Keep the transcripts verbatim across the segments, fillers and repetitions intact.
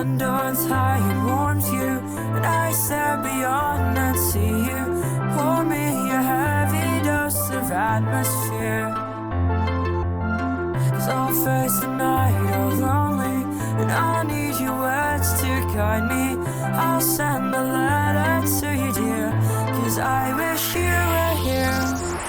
Endurance high and warms you, and I stare beyond and see you. Pour me a heavy dose of atmosphere, 'cause I'll face the night all lonely, and I need your words to guide me. I'll send a letter to you, dear, 'cause I wish you were here.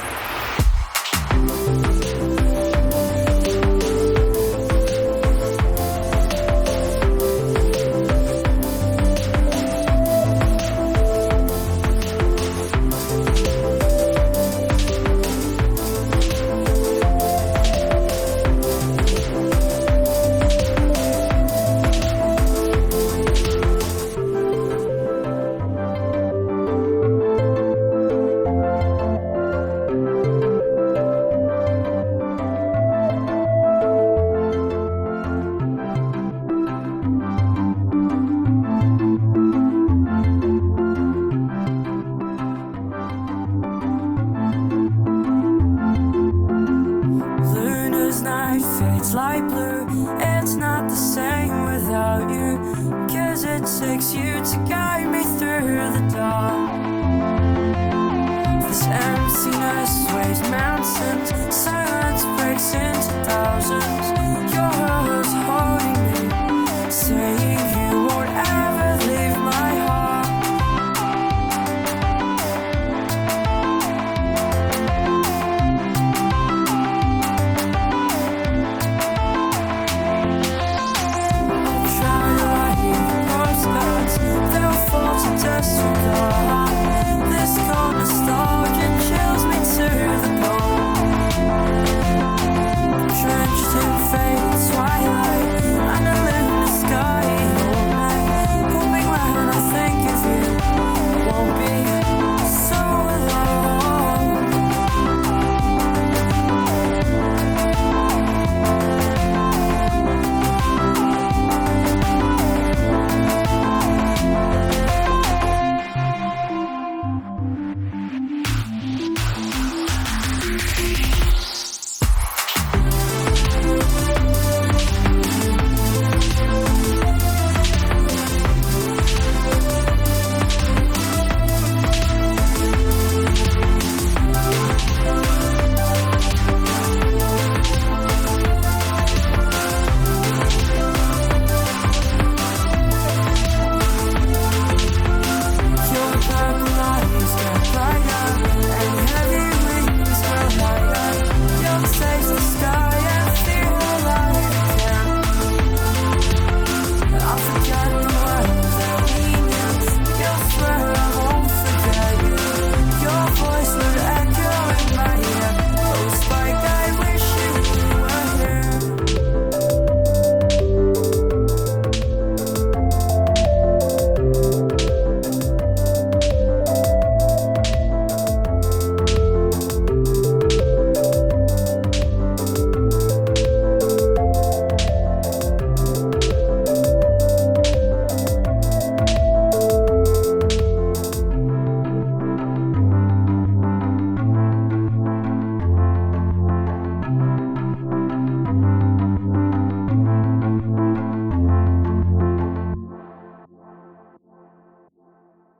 Night fades light blue. It's not the same without you, 'cause it takes you to guide me through the dark. This emptiness weighs mountains.